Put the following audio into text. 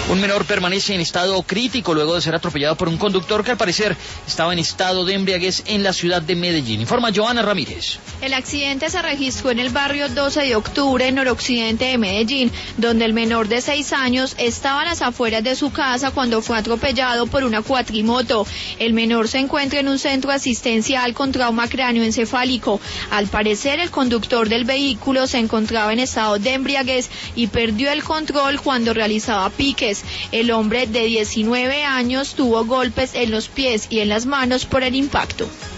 Un menor permanece en estado crítico luego de ser atropellado por un conductor que al parecer estaba en estado de embriaguez en la ciudad de Medellín. Informa Joana Ramírez. El accidente se registró en el barrio 12 de octubre, en noroccidente de Medellín, donde el menor de 6 años estaba a las afueras de su casa cuando fue atropellado por una cuatrimoto. El menor se encuentra en un centro asistencial con trauma cráneoencefálico. Al parecer, el conductor del vehículo se encontraba en estado de embriaguez y perdió el control cuando realizaba piques. El hombre de 19 años tuvo golpes en los pies y en las manos por el impacto.